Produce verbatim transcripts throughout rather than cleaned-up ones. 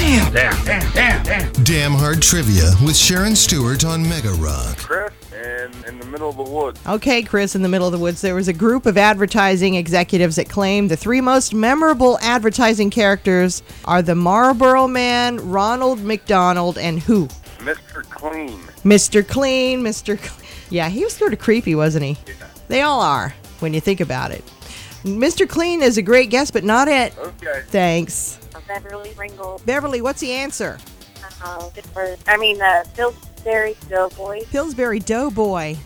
Damn, damn, damn, damn, damn. Damn Hard Trivia with Sharon Stewart on Mega Rock. Chris, and in the middle of the woods. Okay, Chris, in the middle of the woods, there was a group of advertising executives that claimed the three most memorable advertising characters are the Marlboro Man, Ronald McDonald, and who? Mister Clean. Mister Clean, Mister Clean. Yeah, he was sort of creepy, wasn't he? Yeah. They all are, when you think about it. Mister Clean is a great guess, but not it. Okay. Thanks. Beverly Ringgold. Beverly, what's the answer? Uh, different. I mean, uh, Pillsbury Doughboy. Pillsbury Doughboy.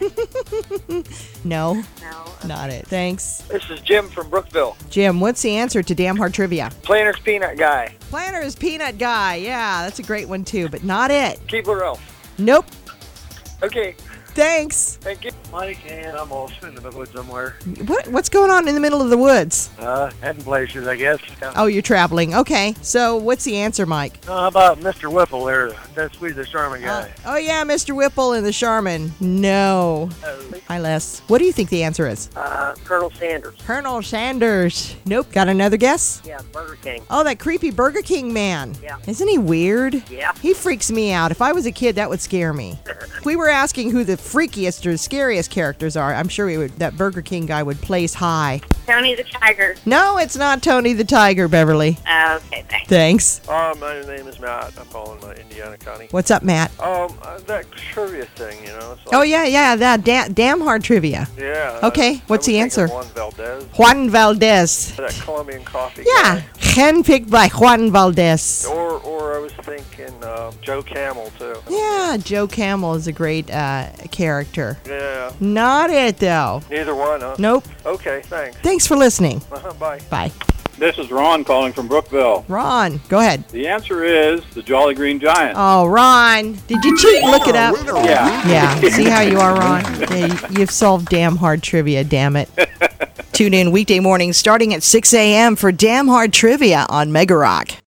No, No. not it. Thanks. This is Jim from Brookville. Jim, what's the answer to Damn Hard Trivia? Planter's Peanut Guy. Planter's Peanut Guy. Yeah, that's a great one, too, but not it. Keebler Elf. Nope. Okay, Thanks. thank you. Mike, and I'm also in the woods somewhere. What What's going on in the middle of the woods? Uh, heading places, I guess. Oh, you're traveling. Okay, so what's the answer, Mike? Uh, how about Mister Whipple there? That's sweet, the Sharman guy. Oh, yeah, Mister Whipple and the Charmin. No. Hi, Les. What do you think the answer is? Uh, Colonel Sanders. Colonel Sanders. Nope. Got another guess? Yeah, Burger King. Oh, that creepy Burger King man. Yeah. Isn't he weird? Yeah. He freaks me out. If I was a kid, that would scare me. If we were asking who the freakiest or scariest characters are, I'm sure we would, that Burger King guy would place high. Tony the Tiger. No, it's not Tony the Tiger, Beverly. Uh, okay, thanks. Thanks. Uh, my name is Matt. I'm calling uh, Indiana County. What's up, Matt? Um, uh, that trivia thing, you know. It's like, Oh, yeah, yeah, that da- damn hard trivia. Yeah. Okay, I- what's I the was thinking answer? Juan Valdez. Juan Valdez. That Colombian coffee Yeah, guy. handpicked by Juan Valdez. Or, or I was thinking uh, Joe Camel, too. Yeah, Joe Camel is a great uh, character. Yeah. Not it, though. Neither one, huh? Nope. Okay, thanks. Thanks for listening. Uh-huh, bye. Bye. This is Ron calling from Brookville. Ron, go ahead. The answer is the Jolly Green Giant. Oh, Ron, did you cheat and look it up? Yeah. Yeah, see how you are, Ron? Yeah, you- you've solved damn hard trivia, damn it. Tune in weekday mornings starting at six a.m. for Damn Hard Trivia on Mega Rock.